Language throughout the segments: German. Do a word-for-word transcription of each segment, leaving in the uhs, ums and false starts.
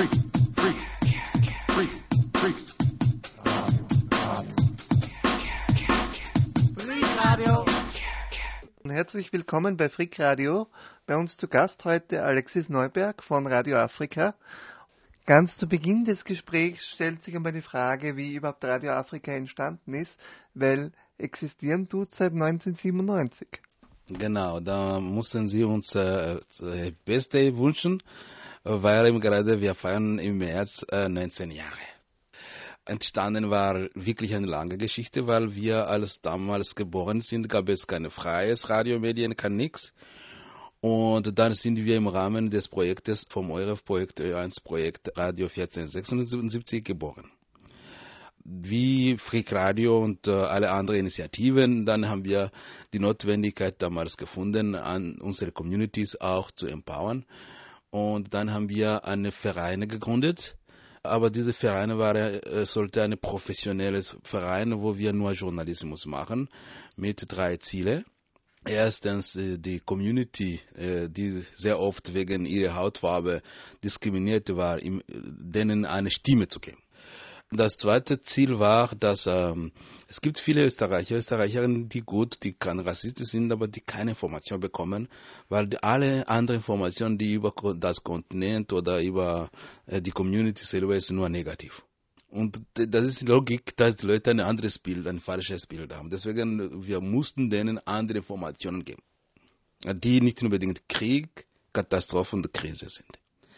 Herzlich willkommen bei Frick Radio. Bei uns zu Gast heute Alexis Neuberg von Radio Afrika. Ganz zu Beginn des Gesprächs stellt sich einmal die Frage, wie überhaupt Radio Afrika entstanden ist, weil existieren tut seit neunzehnhundertsiebenundneunzig. Genau, da mussten Sie uns äh, Happy Birthday wünschen, weil eben gerade wir feiern im März äh, neunzehn Jahre. Entstanden war wirklich eine lange Geschichte, weil wir als damals geboren sind, gab es keine freies Radiomedien, kein nix. Und dann sind wir im Rahmen des Projektes vom E U R E F-Projekt, Ö eins Projekt Radio vierzehn-sechsundsiebzig geboren. Wie Frick Radio und äh, alle anderen Initiativen, dann haben wir die Notwendigkeit damals gefunden, an unsere Communities auch zu empowern. Und dann haben wir eine Vereine gegründet. Aber diese Vereine war, äh, sollte ein professionelles Verein, wo wir nur Journalismus machen, mit drei Zielen. Erstens äh, die Community, äh, die sehr oft wegen ihrer Hautfarbe diskriminiert war, ihm, denen eine Stimme zu geben. Das zweite Ziel war, dass ähm, es gibt viele Österreicher, Österreicherinnen, die gut, die keine Rassisten sind, aber die keine Information bekommen, weil die, alle anderen Informationen, die über das Kontinent oder über äh, die Community selber ist, nur negativ. Und das ist die Logik, dass die Leute ein anderes Bild, ein falsches Bild haben. Deswegen, wir mussten denen andere Informationen geben, die nicht unbedingt Krieg, Katastrophe und Krise sind.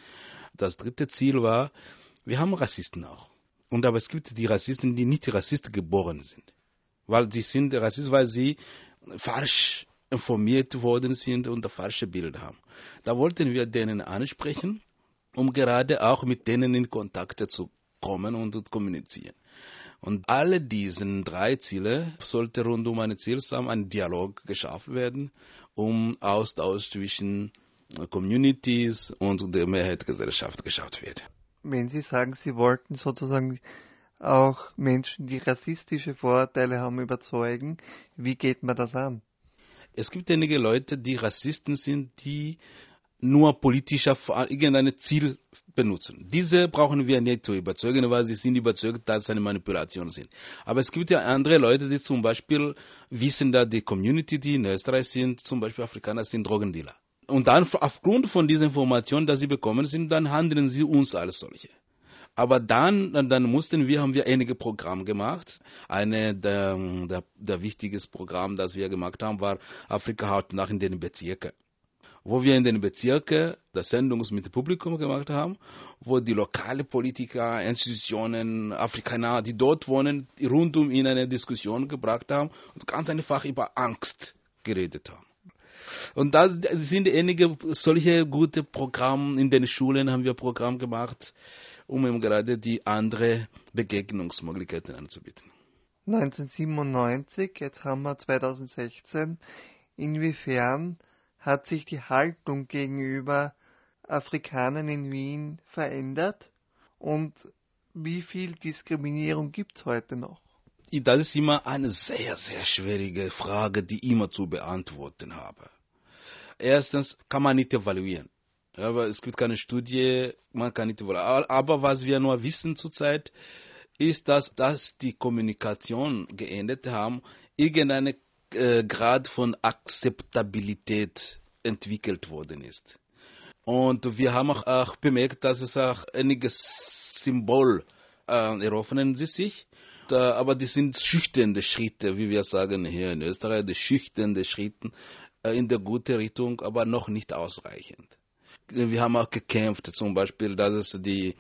Das dritte Ziel war, wir haben Rassisten auch. Und aber es gibt die Rassisten, die nicht Rassisten geboren sind. Weil sie sind Rassisten, weil sie falsch informiert worden sind und das falsche Bild haben. Da wollten wir denen ansprechen, um gerade auch mit denen in Kontakt zu kommen und zu kommunizieren. Und alle diesen drei Ziele sollte rund um ein Ziel zusammen ein Dialog geschaffen werden, um Austausch zwischen Communities und der Mehrheitsgesellschaft geschafft wird. Wenn Sie sagen, Sie wollten sozusagen auch Menschen, die rassistische Vorurteile haben, überzeugen, wie geht man das an? Es gibt einige Leute, die Rassisten sind, die nur politisch auf irgendein Ziel benutzen. Diese brauchen wir nicht zu überzeugen, weil sie sind überzeugt, dass es eine Manipulation sind. Aber es gibt ja andere Leute, die zum Beispiel wissen, dass die Community, die in Österreich sind, zum Beispiel Afrikaner, sind Drogendealer. Und dann aufgrund von dieser Information, die sie bekommen sind, dann handeln sie uns als solche. Aber dann, dann mussten wir, haben wir einige Programme gemacht. Eine der, der, der wichtigsten Programm, das wir gemacht haben, war Afrika hautnah in den Bezirken. Wo wir in den Bezirken das Sendungs mit dem Publikum gemacht haben, wo die lokalen Politiker, Institutionen, Afrikaner, die dort wohnen, rundum in eine Diskussion gebracht haben und ganz einfach über Angst geredet haben. Und da sind einige solche gute Programme, in den Schulen haben wir Programm gemacht, um eben gerade die andere Begegnungsmöglichkeiten anzubieten. neunzehnhundertsiebenundneunzig, jetzt haben wir zweitausendsechzehn. Inwiefern hat sich die Haltung gegenüber Afrikanern in Wien verändert und wie viel Diskriminierung gibt es heute noch? Das ist immer eine sehr, sehr schwierige Frage, die ich immer zu beantworten habe. Erstens kann man nicht evaluieren. Aber es gibt keine Studie, man kann nicht evaluieren. Aber was wir nur wissen zurzeit, ist, dass, dass die Kommunikation geändert haben, irgendeine äh, Grad von Akzeptabilität entwickelt worden ist. Und wir haben auch, auch bemerkt, dass es auch einige Symbole äh, eröffnen sich. Aber die sind schüchternde Schritte, wie wir sagen hier in Österreich, die schüchternde Schritte in der guten Richtung, aber noch nicht ausreichend. Wir haben auch gekämpft, zum Beispiel, dass es die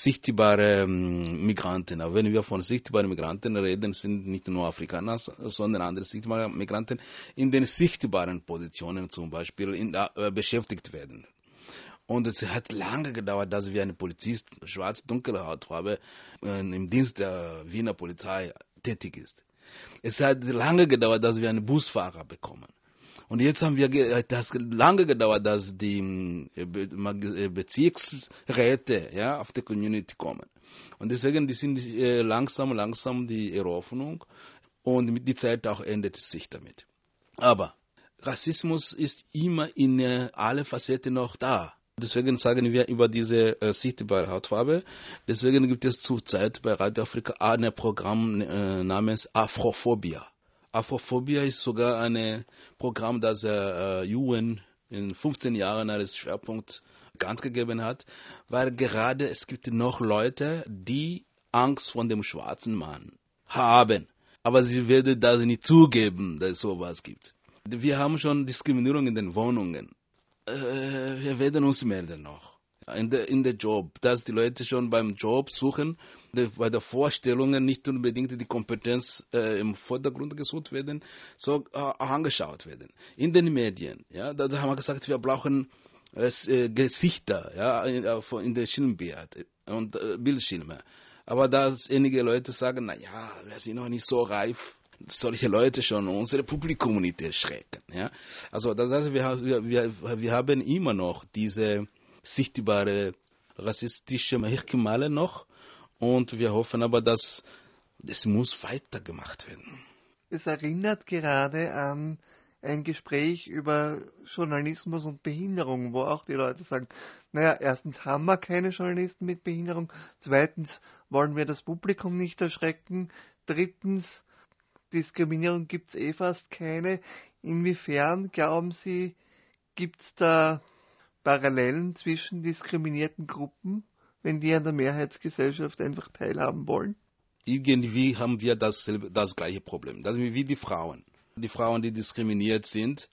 sichtbaren Migranten, aber wenn wir von sichtbaren Migranten reden, sind nicht nur Afrikaner, sondern andere sichtbare Migranten in den sichtbaren Positionen zum Beispiel in, äh, beschäftigt werden. Und es hat lange gedauert, dass wir einen Polizist, schwarz-dunkle Hautfarbe, äh, im Dienst der Wiener Polizei tätig ist. Es hat lange gedauert, dass wir einen Busfahrer bekommen. Und jetzt haben wir, das lange gedauert, dass die Be- Bezirksräte ja, auf die Community kommen. Und deswegen die sind äh, langsam, langsam die Eröffnung und mit der Zeit auch endet es sich damit. Aber Rassismus ist immer in äh, alle Facetten noch da. Deswegen sagen wir über diese äh, sichtbare Hautfarbe. Deswegen gibt es zurzeit bei Radio Afrika ein Programm äh, namens Afrophobia. Afrophobia ist sogar ein Programm, das der äh, U N in fünfzehn Jahren als Schwerpunkt bekannt gegeben hat, weil gerade es gibt noch Leute, die Angst vor dem schwarzen Mann haben. Aber sie werden das nicht zugeben, dass es sowas gibt. Wir haben schon Diskriminierung in den Wohnungen. Äh, wir werden uns melden noch. In der, in der Job, dass die Leute schon beim Job suchen, die, bei der Vorstellungen nicht unbedingt die Kompetenz äh, im Vordergrund gesucht werden, so äh, angeschaut werden. In den Medien, ja, da, da haben wir gesagt, wir brauchen äh, Gesichter, ja, in, in der Schirmbild und äh, Bildschirme. Aber dass einige Leute sagen, na ja, wir sind noch nicht so reif, solche Leute schon unsere Publikum nicht erschrecken, ja. Also das heißt, wir, wir, wir, wir haben immer noch diese sichtbare rassistische Merkmale noch und wir hoffen aber, dass es muss weitergemacht werden. Es erinnert gerade an ein Gespräch über Journalismus und Behinderung, wo auch die Leute sagen, naja, erstens haben wir keine Journalisten mit Behinderung, zweitens wollen wir das Publikum nicht erschrecken, drittens, Diskriminierung gibt es eh fast keine. Inwiefern, glauben Sie, gibt es da Parallelen zwischen diskriminierten Gruppen, wenn die an der Mehrheitsgesellschaft einfach teilhaben wollen? Irgendwie haben wir das, das gleiche Problem. Das ist wie die Frauen. Die Frauen, die diskriminiert sind.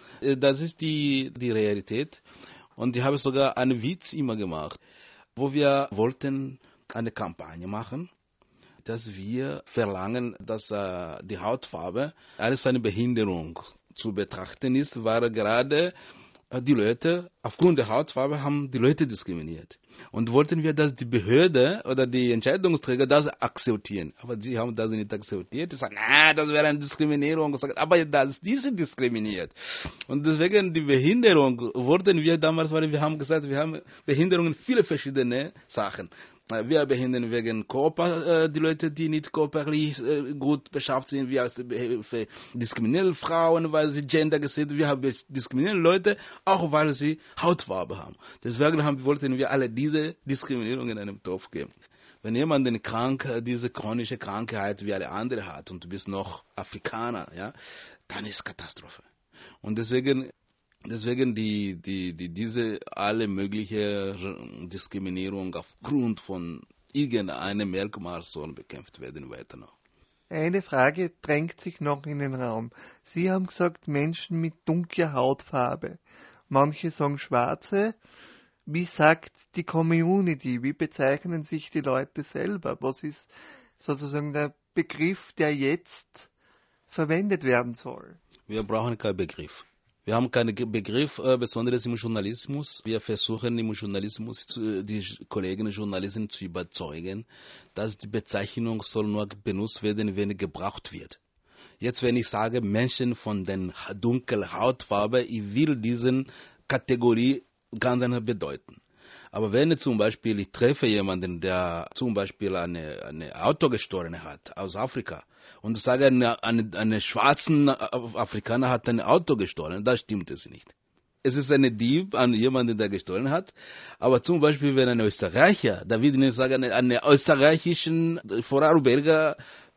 Das ist die, die Realität. Und ich habe sogar einen Witz immer gemacht, wo wir wollten eine Kampagne machen, dass wir verlangen, dass äh, die Hautfarbe als eine Behinderung zu betrachten ist, weil gerade die Leute, aufgrund der Hautfarbe, haben die Leute diskriminiert. Und wollten wir, dass die Behörde oder die Entscheidungsträger das akzeptieren. Aber sie haben das nicht akzeptiert. Sie sagen, na, das wäre eine Diskriminierung. Aber das, die sind diskriminiert. Und deswegen die Behinderung wollten wir damals, weil wir haben gesagt, wir haben Behinderungen, viele verschiedene Sachen. Wir behindern wegen Körper, äh, die Leute, die nicht körperlich äh, gut beschafft sind. Wir diskriminieren Frauen, weil sie Gender sind. Wir haben diskriminieren Leute, auch weil sie Hautfarbe haben. Deswegen haben, wollten wir alle diese Diskriminierung in einem Topf geben. Wenn jemand eine krank, diese chronische Krankheit wie alle andere hat und du bist noch Afrikaner, ja, dann ist Katastrophe. Und deswegen Deswegen die, die, die, diese alle mögliche Diskriminierung aufgrund von irgendeinem Merkmal soll bekämpft werden weiter noch. Eine Frage drängt sich noch in den Raum. Sie haben gesagt, Menschen mit dunkler Hautfarbe. Manche sagen Schwarze. Wie sagt die Community? Wie bezeichnen sich die Leute selber? Was ist sozusagen der Begriff, der jetzt verwendet werden soll? Wir brauchen keinen Begriff. Wir haben keinen Begriff, äh, besonders im Journalismus. Wir versuchen im Journalismus zu, die Kollegen und Journalisten zu überzeugen, dass die Bezeichnung soll nur benutzt werden, wenn gebraucht wird. Jetzt, wenn ich sage, Menschen von der dunklen Hautfarbe, ich will diese Kategorie ganz anders bedeuten. Aber wenn ich zum Beispiel, ich treffe jemanden, der zum Beispiel eine, eine Auto gestohlen hat aus Afrika und ich sage, eine, eine, eine schwarzen Afrikaner hat ein Auto gestohlen, da stimmt es nicht. Es ist eine Dieb an jemanden, der gestohlen hat, aber zum Beispiel, wenn ein Österreicher, da würde ich sagen, einen österreichischen Vorarlberger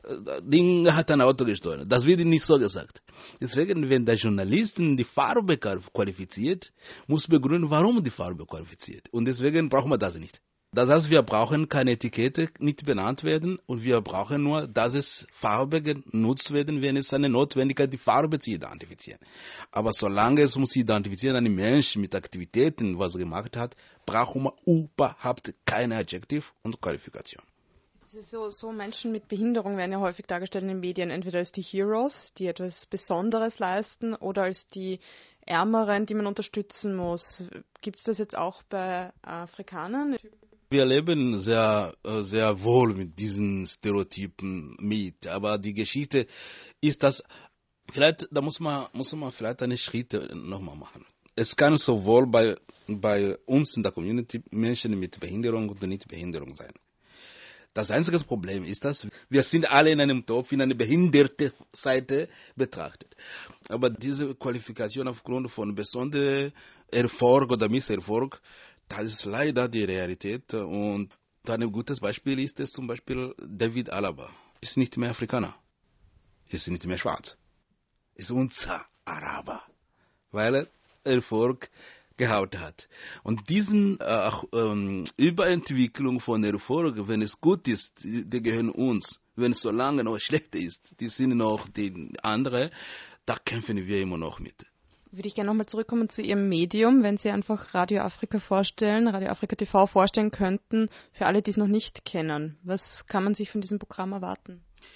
Ding hat ein Auto gestohlen. Das wird nicht so gesagt. Deswegen, wenn der Journalist die Farbe qualifiziert, muss begründen, warum die Farbe qualifiziert. Und deswegen brauchen wir das nicht. Das heißt, wir brauchen keine Etikette nicht benannt werden und wir brauchen nur, dass es Farbe genutzt werden, wenn es eine Notwendigkeit, die Farbe zu identifizieren. Aber solange es muss identifizieren, ein Mensch mit Aktivitäten, was er gemacht hat, brauchen wir überhaupt keine Adjektiv und Qualifikation. So, so Menschen mit Behinderung werden ja häufig dargestellt in den Medien, entweder als die Heroes, die etwas Besonderes leisten, oder als die Ärmeren, die man unterstützen muss. Gibt es das jetzt auch bei Afrikanern? Wir leben sehr, sehr wohl mit diesen Stereotypen mit, aber die Geschichte ist, dass vielleicht, da muss man, muss man vielleicht eine Schritte nochmal machen. Es kann sowohl bei, bei uns in der Community Menschen mit Behinderung und nicht Behinderung sein. Das einzige Problem ist, dass wir sind alle in einem Topf, in einer behinderten Seite betrachtet. Aber diese Qualifikation aufgrund von besonderem Erfolg oder Misserfolg, das ist leider die Realität. Und ein gutes Beispiel ist es zum Beispiel David Alaba. Ist nicht mehr Afrikaner, ist nicht mehr schwarz, ist unser Araber, weil er Erfolg gehabt hat. Und diesen äh, ähm, Überentwicklung von Erfolg, wenn es gut ist, die, die gehören uns. Wenn es so lange noch schlecht ist, die sind noch die andere, da kämpfen wir immer noch mit. Würde ich gerne nochmal zurückkommen zu Ihrem Medium, wenn Sie einfach Radio Afrika vorstellen, Radio Afrika T V vorstellen könnten, für alle, die es noch nicht kennen. Was kann man sich von diesem Programm erwarten?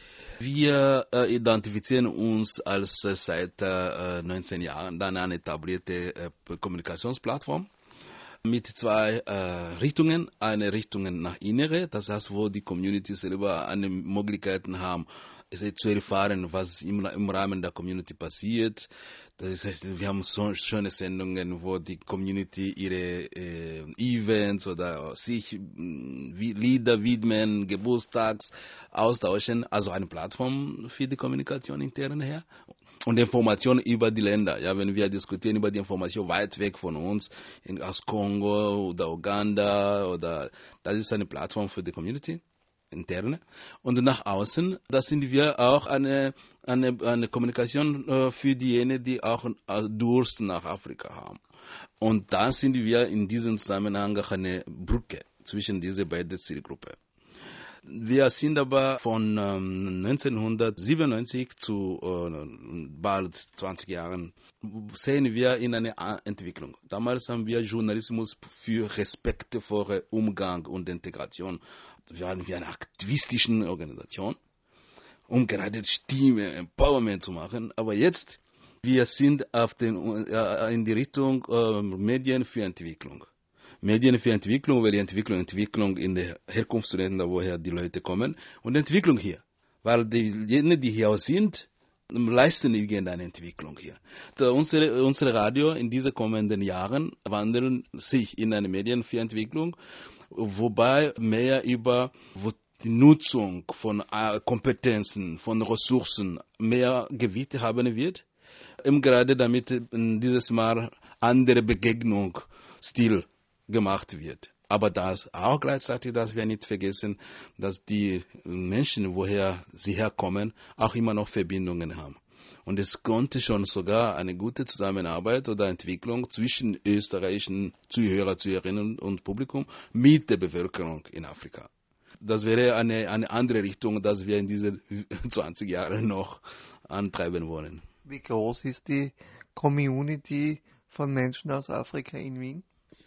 Wir äh, identifizieren uns als äh, seit äh, neunzehn Jahren dann eine etablierte äh, Kommunikationsplattform mit zwei äh, Richtungen. Eine Richtung nach Innere, das heißt, wo die Community selber eine Möglichkeiten haben, zu erfahren, was im, im Rahmen der Community passiert. Das heißt, wir haben so schöne Sendungen, wo die Community ihre äh, Events oder sich äh, Lieder widmen, Geburtstags austauschen. Also eine Plattform für die Kommunikation intern her. Und Informationen über die Länder. Ja, wenn wir diskutieren über die Information weit weg von uns, in, aus Kongo oder Uganda, oder das ist eine Plattform für die Community. Interne. Und nach außen, da sind wir auch eine, eine, eine Kommunikation äh, für diejenigen, die auch äh, Durst nach Afrika haben. Und da sind wir in diesem Zusammenhang auch eine Brücke zwischen diese beiden Zielgruppen. Wir sind aber von ähm, neunzehnhundertsiebenundneunzig zu äh, bald zwanzig Jahren sehen wir in eine Entwicklung. Damals haben wir Journalismus für respektvollen Umgang und Integration. Wir waren wie eine aktivistische Organisation, um gerade Stimme, Empowerment zu machen. Aber jetzt, wir sind auf den, äh, in die Richtung äh, Medien für Entwicklung. Medien für Entwicklung, weil die Entwicklung, Entwicklung in den Herkunftsländern, woher die Leute kommen, und Entwicklung hier. Weil diejenigen, die hier sind, leisten irgendeine Entwicklung hier. Da unsere, unsere Radio in diesen kommenden Jahren wandeln sich in eine Medien für Entwicklung, wobei mehr über wo die Nutzung von Kompetenzen, von Ressourcen mehr Gewicht haben wird, eben gerade damit dieses Mal andere Begegnungsstil gemacht wird. Aber das auch gleichzeitig, dass wir nicht vergessen, dass die Menschen, woher sie herkommen, auch immer noch Verbindungen haben. Und es konnte schon sogar eine gute Zusammenarbeit oder Entwicklung zwischen österreichischen Zuhörer, Zuhörerinnen und Publikum mit der Bevölkerung in Afrika. Das wäre eine, eine andere Richtung, dass wir in diesen zwanzig Jahren noch antreiben wollen. Wie groß ist die Community von Menschen aus Afrika in Wien?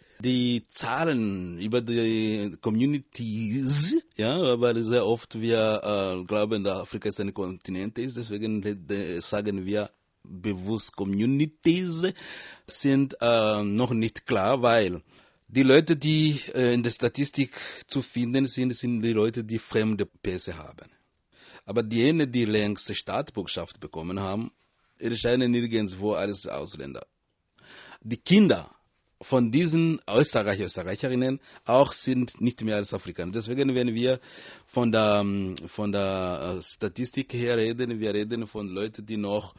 Die Zahlen über die Communities, ja, weil sehr oft wir äh, glauben, dass Afrika ist ein Kontinent ist, deswegen sagen wir bewusst Communities, sind äh, noch nicht klar, weil die Leute, die äh, in der Statistik zu finden sind, sind die Leute, die fremde Pässe haben. Aber diejenigen, die längst Staatsbürgerschaft bekommen haben, erscheinen nirgendwo als Ausländer. Die Kinder von diesen Österreicher, Österreicherinnen auch sind nicht mehr als Afrikaner. Deswegen, wenn wir von der, von der Statistik her reden, wir reden von Leuten, die noch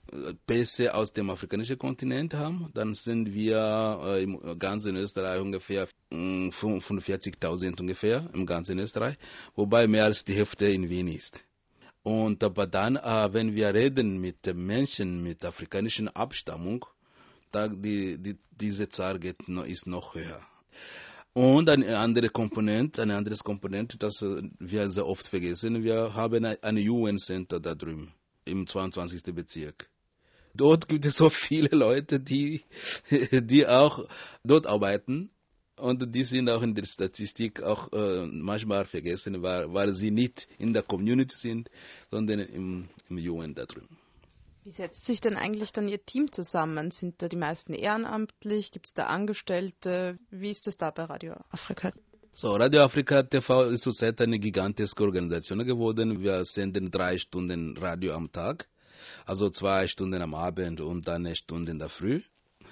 Pässe aus dem afrikanischen Kontinent haben, dann sind wir im ganzen Österreich ungefähr fünfundvierzigtausend ungefähr, im ganzen Österreich, wobei mehr als die Hälfte in Wien ist. Und aber dann, wenn wir reden mit Menschen mit afrikanischer Abstammung, Die, die, diese Zahl geht, ist noch höher. Und eine andere Komponente, eine andere Komponente, das wir sehr oft vergessen, wir haben ein U N-Center da drüben, im zweiundzwanzigsten Bezirk. Dort gibt es so viele Leute, die, die auch dort arbeiten, und die sind auch in der Statistik auch äh, manchmal vergessen, weil, weil sie nicht in der Community sind, sondern im, im U N da drüben. Wie setzt sich denn eigentlich dann Ihr Team zusammen? Sind da die meisten ehrenamtlich? Gibt es da Angestellte? Wie ist das da bei Radio Afrika? So, Radio Afrika T V ist zurzeit eine gigantische Organisation geworden. Wir senden drei Stunden Radio am Tag, also zwei Stunden am Abend und eine Stunde in der Früh.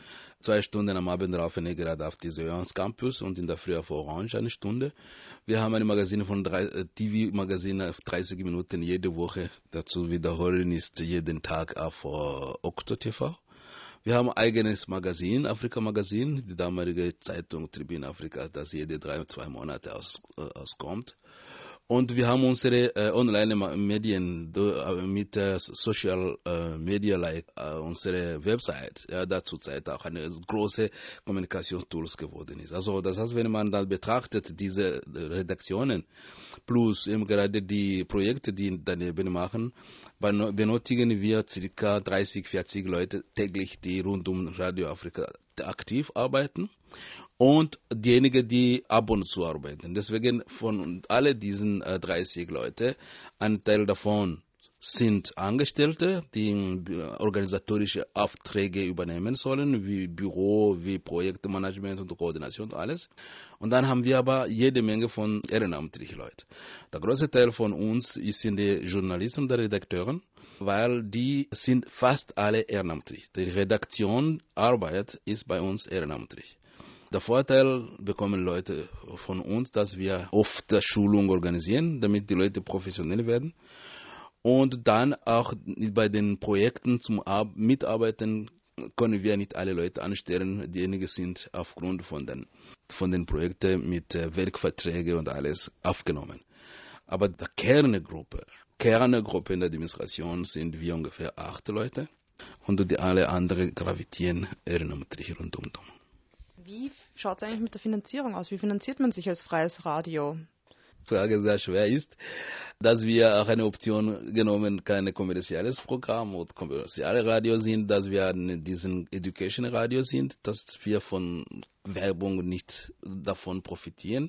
Zwei Stunden am Abend laufen wir gerade auf diese Jöns Campus und in der Früh auf Orange eine Stunde. Wir haben ein Magazin von drei, T V-Magazin auf dreißig Minuten jede Woche. Dazu wiederholen ist jeden Tag auf uh, Okto T V. Wir haben ein eigenes Magazin, Afrika-Magazin, die damalige Zeitung Tribune Afrika, das jede drei, zwei Monate aus, äh, auskommt. Und wir haben unsere äh, Online-Medien äh, mit äh, Social äh, Media, like äh, unsere Website, ja, da zurzeit auch eine große Kommunikationstools geworden ist. Also das heißt, wenn man dann betrachtet, diese Redaktionen plus eben gerade die Projekte, die daneben machen, benötigen wir circa dreißig, vierzig Leute täglich, die rund um Radio Afrika aktiv arbeiten. Und diejenigen, die ab und zu arbeiten. Deswegen von alle diesen äh, dreißig Leute, ein Teil davon sind Angestellte, die äh, organisatorische Aufträge übernehmen sollen, wie Büro, wie Projektmanagement und Koordination und alles. Und dann haben wir aber jede Menge von ehrenamtlichen Leuten. Der große Teil von uns sind die Journalisten und die Redakteuren, weil die sind fast alle ehrenamtlich. Die Redaktion, Arbeit ist bei uns ehrenamtlich. Der Vorteil bekommen Leute von uns, dass wir oft Schulung organisieren, damit die Leute professionell werden. Und dann auch bei den Projekten zum Mitarbeiten können wir nicht alle Leute anstellen. Diejenigen sind aufgrund von den, von den Projekten mit Werkverträgen und alles aufgenommen. Aber die Kerngruppe, Kerngruppe in der Administration sind wir ungefähr acht Leute und die alle anderen gravitieren ehrenamtlich rundum. Wie schaut es eigentlich mit der Finanzierung aus? Wie finanziert man sich als freies Radio? Frage sehr schwer ist, dass wir auch eine Option genommen, kein kommerzielles Programm oder kommerzielle Radio sind, dass wir diesen Education Radio sind, dass wir von Werbung nicht davon profitieren.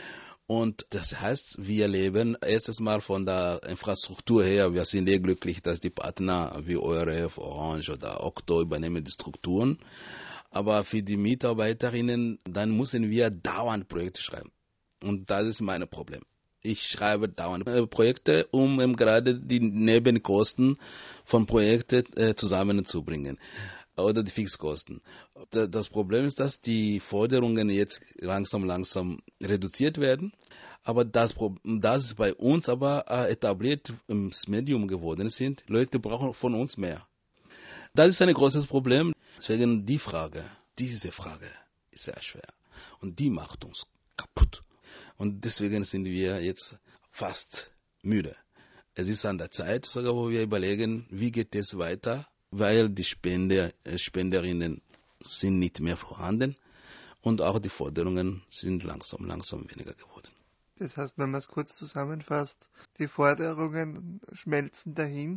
Und das heißt, wir leben erstes Mal von der Infrastruktur her. Wir sind sehr glücklich, dass die Partner wie O R F, Orange oder Okto übernehmen die Strukturen. Aber für die Mitarbeiterinnen, dann müssen wir dauernd Projekte schreiben. Und das ist mein Problem. Ich schreibe dauernd Projekte, um eben gerade die Nebenkosten von Projekten äh, zusammenzubringen. Oder die Fixkosten. Das Problem ist, dass die Forderungen jetzt langsam, langsam reduziert werden. Aber das, das bei uns aber äh, etabliert im Medium geworden sind. Leute brauchen von uns mehr. Das ist ein großes Problem. Deswegen die Frage, diese Frage ist sehr schwer. Und die macht uns kaputt. Und deswegen sind wir jetzt fast müde. Es ist an der Zeit, sogar wo wir überlegen, wie geht es weiter, weil die Spender, Spenderinnen sind nicht mehr vorhanden und auch die Forderungen sind langsam, langsam weniger geworden. Das heißt, wenn man es kurz zusammenfasst, die Forderungen schmelzen dahin,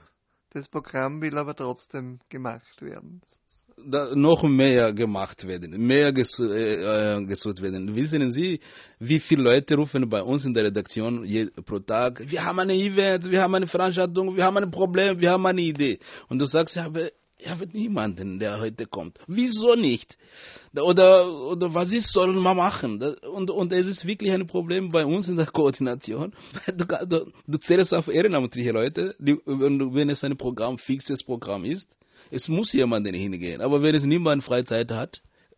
das Programm will aber trotzdem gemacht werden. Da noch mehr gemacht werden, mehr gesucht äh, gesucht werden. Wissen Sie, wie viele Leute rufen bei uns in der Redaktion je, pro Tag, wir haben ein Event, wir haben eine Veranstaltung, wir haben ein Problem, wir haben eine Idee. Und du sagst, ich habe, ich habe niemanden, der heute kommt. Wieso nicht? Oder, oder was ist, sollen wir machen? Und, und es ist wirklich ein Problem bei uns in der Koordination. Du, du, du zählst auf ehrenamtliche Leute, die, wenn, wenn es ein Programm, fixes Programm ist, es muss jemand hingehen. Aber wenn es niemand Freizeit hat,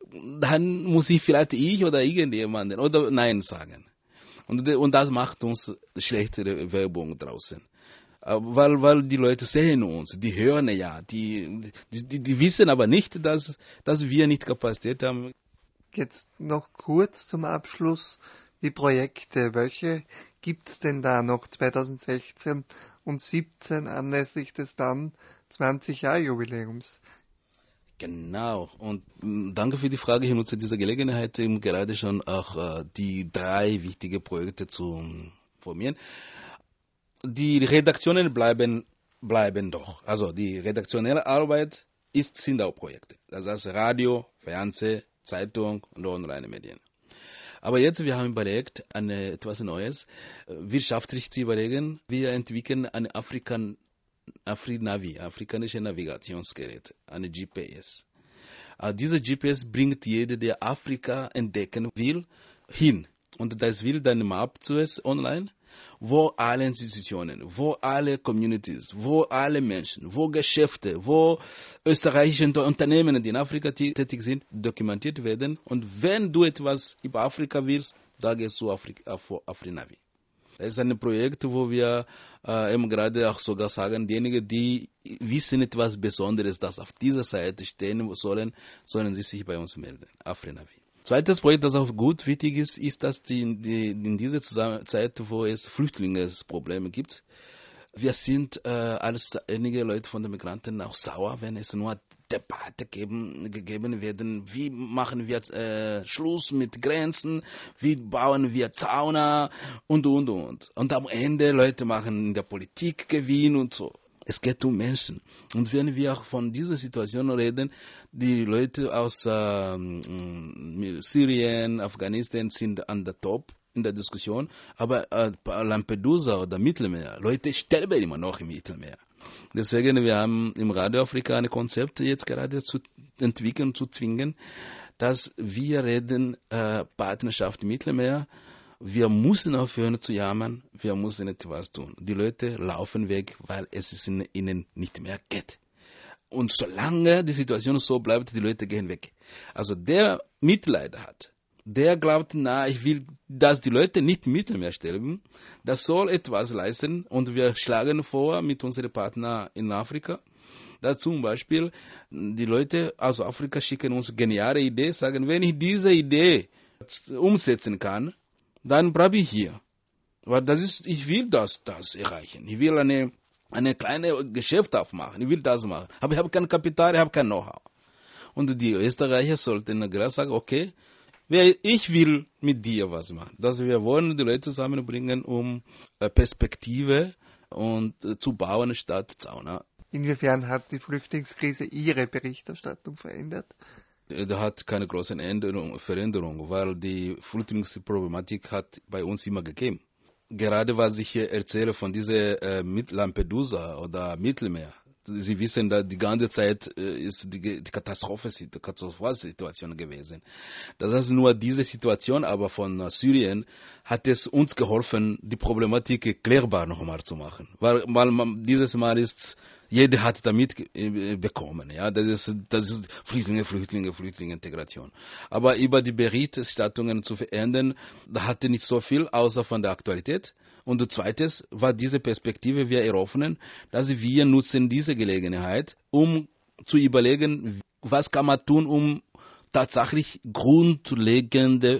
dann muss ich vielleicht ich oder irgendjemanden oder Nein sagen. Und, und das macht uns schlechtere Werbung draußen. Weil, weil die Leute sehen uns, die hören ja, die, die, die wissen aber nicht, dass, dass wir nicht Kapazität haben. Jetzt noch kurz zum Abschluss die Projekte. Welche gibt es denn da noch zweitausendsechzehn und siebzehn anlässlich des dann zwanzig Jahre Jubiläums? Genau, und danke für die Frage. Ich nutze diese Gelegenheit, um gerade schon auch äh, die drei wichtigen Projekte zu informieren. Die Redaktionen bleiben, bleiben doch. Also die redaktionelle Arbeit ist, sind auch Projekte. Das heißt Radio, Fernsehen, Zeitung und Online-Medien. Aber jetzt, wir haben überlegt, eine, etwas Neues, wirtschaftlich zu überlegen. Wir entwickeln ein Afrikan, Afri-Navi, afrikanische Navigationsgerät, eine G P S. Uh, diese G P S bringt jeder, der Afrika entdecken will, hin. Und das will dann Map zuerst online. wo alle Institutionen, wo alle Communities, wo alle Menschen, wo Geschäfte, wo österreichische Unternehmen, die in Afrika tätig sind, dokumentiert werden. Und wenn du etwas über Afrika willst, da gehst du auf Afrinavi. Das ist ein Projekt, wo wir äh, eben gerade auch sogar sagen, diejenigen, die wissen etwas Besonderes, das auf dieser Seite stehen sollen, sollen sie sich bei uns melden. Afrinavi. Zweites Projekt, das auch gut wichtig ist, ist, dass die, die, in dieser Zeit, wo es Flüchtlingsprobleme gibt, wir sind äh, als einige Leute von den Migranten auch sauer, wenn es nur Debatte geben, gegeben werden, wie machen wir äh, Schluss mit Grenzen, wie bauen wir Zauner und, und, und. Und am Ende Leute machen in der Politik Gewinn und so. Es geht um Menschen. Und wenn wir auch von dieser Situation reden, die Leute aus äh, Syrien, Afghanistan sind an der Top in der Diskussion, aber äh, Lampedusa oder Mittelmeer, Leute sterben immer noch im Mittelmeer. Deswegen, wir haben im Radio Afrika ein Konzept jetzt gerade zu entwickeln, zu zwingen, dass wir reden äh, Partnerschaft im Mittelmeer. Wir müssen aufhören zu jammern, wir müssen etwas tun. Die Leute laufen weg, weil es ist in, ihnen nicht mehr geht. Und solange die Situation so bleibt, die Leute gehen weg. Also der Mitleid hat, der glaubt, na, ich will, dass die Leute nicht im Mittelmeer sterben, das soll etwas leisten und wir schlagen vor mit unseren Partnern in Afrika, dass zum Beispiel die Leute aus Afrika schicken uns geniale Ideen, sagen, wenn ich diese Idee umsetzen kann, dann bleibe ich hier. Weil das ist, ich will das, das erreichen. Ich will eine, eine kleine Geschäft aufmachen. Ich will das machen. Aber ich habe kein Kapital, ich habe kein Know-how. Und die Österreicher sollten gerade sagen, okay, ich will mit dir was machen. Dass wir wollen die Leute zusammenbringen, um Perspektive und zu bauen statt Zaun. Inwiefern hat die Flüchtlingskrise Ihre Berichterstattung verändert? Da hat keine große Änderung, Veränderung, weil die Flüchtlingsproblematik hat bei uns immer gegeben. Gerade was ich hier erzähle von dieser äh, Lampedusa oder Mittelmeer. Sie wissen, dass die ganze Zeit äh, ist die, die Katastrophe, die Katastrophensituation gewesen. Das heißt, nur diese Situation aber von äh, Syrien hat es uns geholfen, die Problematik klärbar nochmal zu machen. Weil, weil man, dieses Mal ist, jeder hat damit äh, bekommen. Ja, das ist, das ist Flüchtlinge, Flüchtlinge, Flüchtlinge, Integration. Aber über die Berichterstattungen zu verändern, da hatte nicht so viel, außer von der Aktualität. Und zweites war diese Perspektive, wir eröffnen, dass wir nutzen diese Gelegenheit, um zu überlegen, was kann man tun, um tatsächlich grundlegende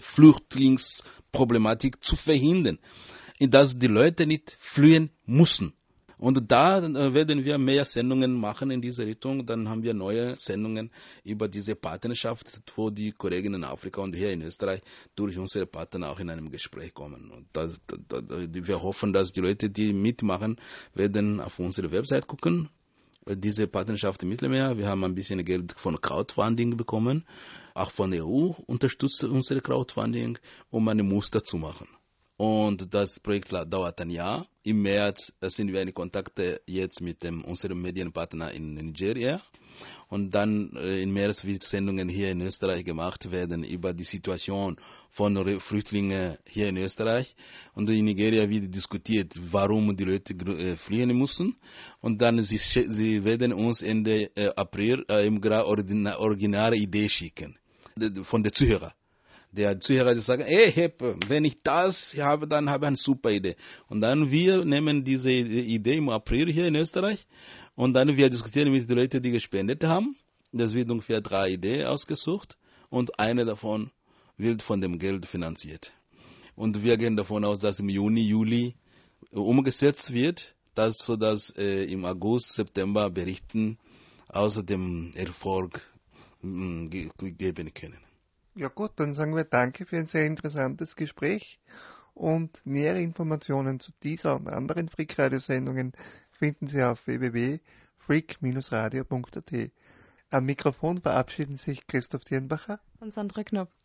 Flüchtlingsproblematik zu verhindern, dass die Leute nicht fliehen müssen. Und da werden wir mehr Sendungen machen in diese Richtung. Dann haben wir neue Sendungen über diese Partnerschaft, wo die Kollegen in Afrika und hier in Österreich durch unsere Partner auch in einem Gespräch kommen. Und das, das, wir hoffen, dass die Leute, die mitmachen, werden auf unsere Website gucken. Diese Partnerschaft im Mittelmeer, wir haben ein bisschen Geld von Crowdfunding bekommen. Auch von der E U unterstützt unsere Crowdfunding, um ein Muster zu machen. Und das Projekt dauert ein Jahr. Im März sind wir in Kontakt jetzt mit dem, unserem Medienpartner in Nigeria. Und dann äh, im März wird Sendungen hier in Österreich gemacht werden über die Situation von Flüchtlingen hier in Österreich. Und in Nigeria wird diskutiert, warum die Leute äh, fliehen müssen. Und dann sie, sie werden uns Ende äh, April äh, im Grad originale Idee schicken von den Zuhörern. Der Zuhörer die sagen, hey, Hep, wenn ich das habe, dann habe ich eine super Idee. Und dann wir nehmen diese Idee im April hier in Österreich und dann wir diskutieren mit den Leuten, die gespendet haben. Das wird ungefähr drei Ideen ausgesucht und eine davon wird von dem Geld finanziert. Und wir gehen davon aus, dass im Juni, Juli umgesetzt wird, dass, sodass äh, im August, September berichten außer dem Erfolg mh, ge- geben können. Ja gut, dann sagen wir danke für ein sehr interessantes Gespräch und nähere Informationen zu dieser und anderen Freak-Radio-Sendungen finden Sie auf w w w punkt freak radio punkt a t. Am Mikrofon verabschieden sich Christoph Dirnbacher und Sandra Knopp.